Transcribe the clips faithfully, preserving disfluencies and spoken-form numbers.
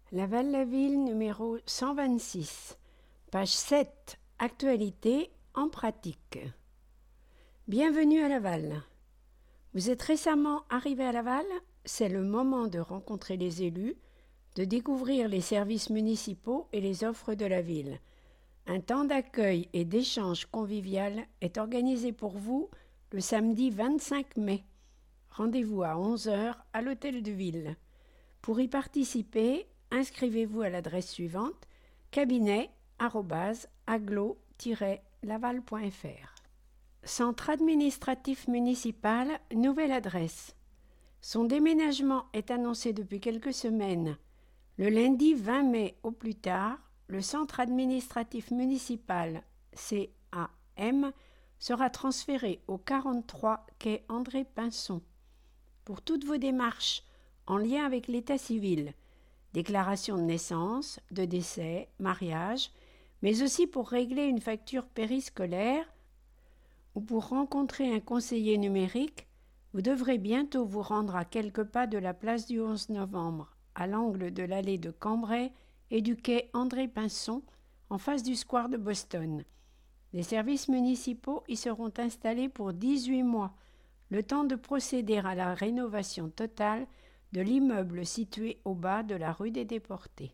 Laval-la-Ville numéro cent vingt-six, page sept, Actualité en pratique. Bienvenue à Laval. Vous êtes récemment arrivé à Laval? C'est le moment de rencontrer les élus, de découvrir les services municipaux et les offres de la ville. Un temps d'accueil et d'échange convivial est organisé pour vous le samedi vingt-cinq mai. Rendez-vous à onze heures à l'Hôtel de Ville. Pour y participer, inscrivez-vous à l'adresse suivante cabinet arobase aglo tiret laval point f r. Centre administratif municipal, nouvelle adresse. Son déménagement est annoncé depuis quelques semaines. Le lundi vingt mai au plus tard, le centre administratif municipal C A M sera transféré au quarante-trois quai André Pinson. Pour toutes vos démarches en lien avec l'état civil, déclaration de naissance, de décès, mariage, mais aussi pour régler une facture périscolaire ou pour rencontrer un conseiller numérique, vous devrez bientôt vous rendre à quelques pas de la place du onze novembre, à l'angle de l'allée de Cambrai et du quai André Pinson, en face du square de Boston. Les services municipaux y seront installés pour dix-huit mois, le temps de procéder à la rénovation totale de l'immeuble situé au bas de la rue des Déportés.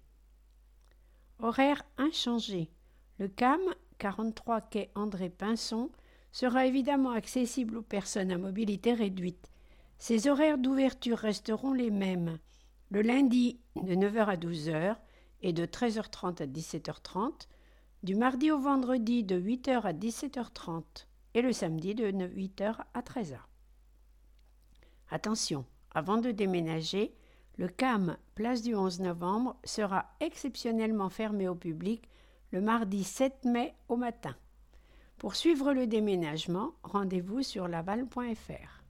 Horaire inchangé. Le C A M, quarante-trois quai André Pinson, sera évidemment accessible aux personnes à mobilité réduite. Ses horaires d'ouverture resteront les mêmes. Le lundi de neuf heures à douze heures et de treize heures trente à dix-sept heures trente, du mardi au vendredi de huit heures à dix-sept heures trente et le samedi de huit heures à treize heures. Attention, avant de déménager, le C A M place du onze novembre sera exceptionnellement fermé au public le mardi sept mai au matin. Pour suivre le déménagement, rendez-vous sur laval point f r.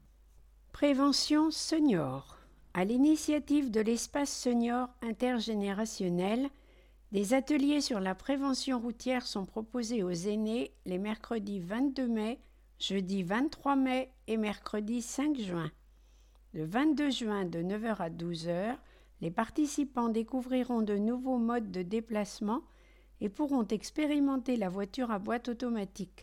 Prévention senior. À l'initiative de l'espace senior intergénérationnel, des ateliers sur la prévention routière sont proposés aux aînés les mercredis vingt-deux mai, jeudi vingt-trois mai et mercredi cinq juin. Le vingt-deux juin de neuf heures à douze heures, les participants découvriront de nouveaux modes de déplacement et pourront expérimenter la voiture à boîte automatique.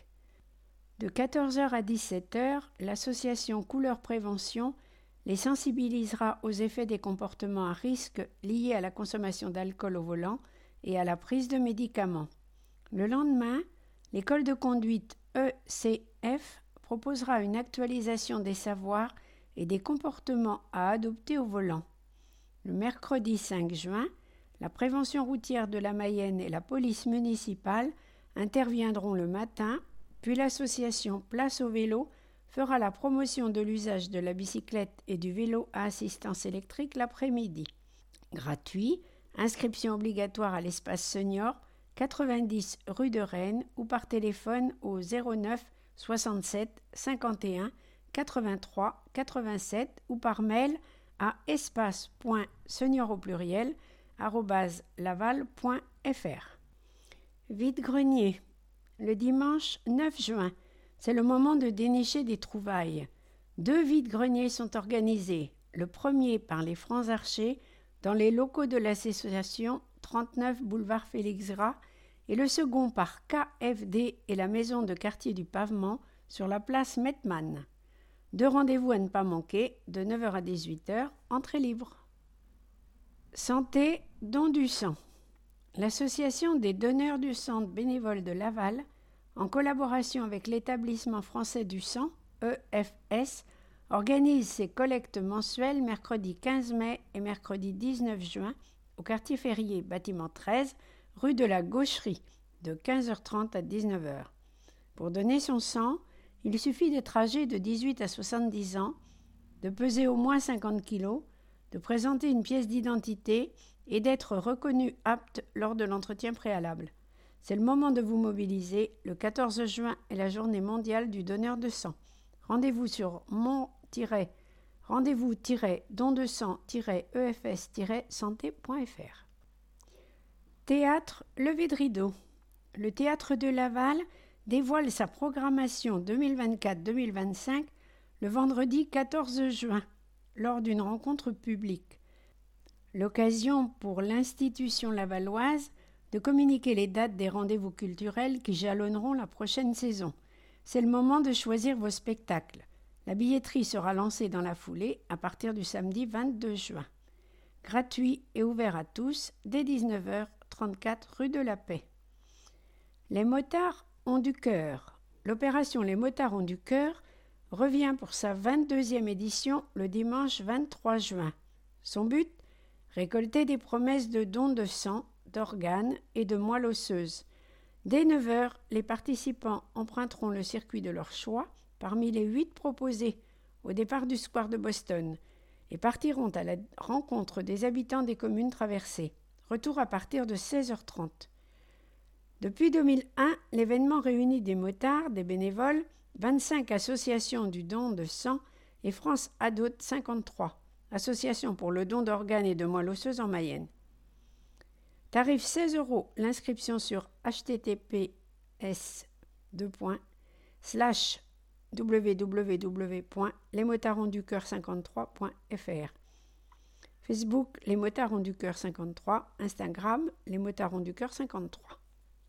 De quatorze heures à dix-sept heures, l'association Couleur Prévention les sensibilisera aux effets des comportements à risque liés à la consommation d'alcool au volant et à la prise de médicaments. Le lendemain, l'école de conduite E C F proposera une actualisation des savoirs et des comportements à adopter au volant. Le mercredi cinq juin, la prévention routière de la Mayenne et la police municipale interviendront le matin, puis l'association Place au vélo fera la promotion de l'usage de la bicyclette et du vélo à assistance électrique l'après-midi. Gratuit, inscription obligatoire à l'espace senior, quatre-vingt-dix rue de Rennes ou par téléphone au zéro neuf soixante-sept cinquante et un quatre-vingt-trois quatre-vingt-sept ou par mail à espace.senior au pluriel arobase laval point f r. Vide-grenier. Le dimanche neuf juin, c'est le moment de dénicher des trouvailles. Deux vide-greniers sont organisés. Le premier par les Francs Archers dans les locaux de l'association trente-neuf boulevard Félix Gras et le second par K F D et la maison de quartier du Pavement sur la place Mettmann. Deux rendez-vous à ne pas manquer, de neuf heures à dix-huit heures, entrée libre. Santé, don du sang. L'Association des donneurs du sang bénévoles de Laval, en collaboration avec l'Établissement français du sang, E F S, organise ses collectes mensuelles mercredi quinze mai et mercredi dix-neuf juin au quartier Ferrier, bâtiment treize, rue de la Gaucherie, de quinze heures trente à dix-neuf heures. Pour donner son sang, il suffit d'être âgé de dix-huit à soixante-dix ans, de peser au moins cinquante kilos, de présenter une pièce d'identité et d'être reconnu apte lors de l'entretien préalable. C'est le moment de vous mobiliser. Le quatorze juin est la journée mondiale du donneur de sang. Rendez-vous sur mon-rendez-vous-don de sang-e f s-santé point f r. Théâtre Levé de rideau. Le théâtre de Laval dévoile sa programmation deux mille vingt-quatre deux mille vingt-cinq le vendredi quatorze juin, lors d'une rencontre publique. L'occasion pour l'institution lavalloise de communiquer les dates des rendez-vous culturels qui jalonneront la prochaine saison. C'est le moment de choisir vos spectacles. La billetterie sera lancée dans la foulée à partir du samedi vingt-deux juin. Gratuit et ouvert à tous dès dix-neuf heures trente-quatre rue de la Paix. Les motards ont du cœur. L'opération Les motards ont du cœur revient pour sa vingt-deuxième édition le dimanche vingt-trois juin. Son but ? Récolter des promesses de dons de sang, d'organes et de moelle osseuse. Dès neuf heures, les participants emprunteront le circuit de leur choix parmi les huit proposés au départ du square de Boston et partiront à la rencontre des habitants des communes traversées. Retour à partir de seize heures trente. Depuis deux mille un, l'événement réunit des motards, des bénévoles, vingt-cinq associations du don de sang et France Adot cinquante-trois, association pour le don d'organes et de moelle osseuse en Mayenne. Tarif seize euros l'inscription sur h t t p s deux points slash w w w point les motards ont du cœur cinquante-trois point f r. Facebook Les motards ont du cœur cinquante-trois, Instagram Les motards ont du cœur cinquante-trois.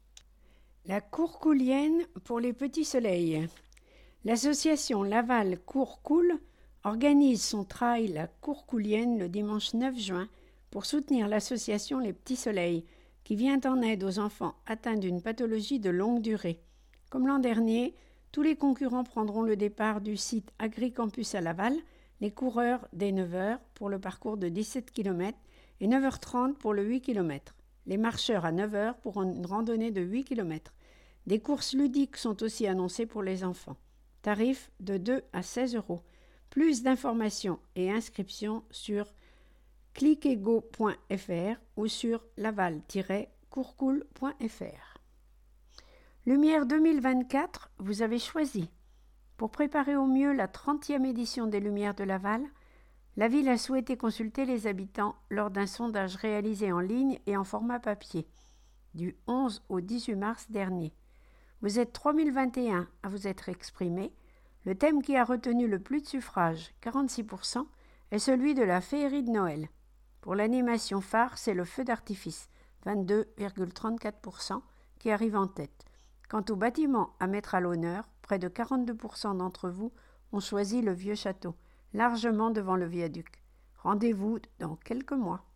La Courcoulienne pour les petits soleils. L'association Laval Courcoule organise son trail La Courcoulienne le dimanche neuf juin pour soutenir l'association Les Petits Soleils, qui vient en aide aux enfants atteints d'une pathologie de longue durée. Comme l'an dernier, tous les concurrents prendront le départ du site Agricampus à Laval, les coureurs dès neuf heures pour le parcours de dix-sept kilomètres et neuf heures trente pour le huit kilomètres. Les marcheurs à neuf heures pour une randonnée de huit kilomètres. Des courses ludiques sont aussi annoncées pour les enfants. Tarif de deux à seize euros. Plus d'informations et inscriptions sur cliquego point f r ou sur laval tiret courcoule point f r. Lumière deux mille vingt-quatre, vous avez choisi. Pour préparer au mieux la trentième édition des Lumières de Laval, la ville a souhaité consulter les habitants lors d'un sondage réalisé en ligne et en format papier, du onze au dix-huit mars dernier. Vous êtes trois mille vingt et un à vous être exprimés. Le thème qui a retenu le plus de suffrages, quarante-six pour cent, est celui de la féerie de Noël. Pour l'animation phare, c'est le feu d'artifice, vingt-deux virgule trente-quatre pour cent, qui arrive en tête. Quant au bâtiment à mettre à l'honneur, près de quarante-deux pour cent d'entre vous ont choisi le vieux château, largement devant le viaduc. Rendez-vous dans quelques mois.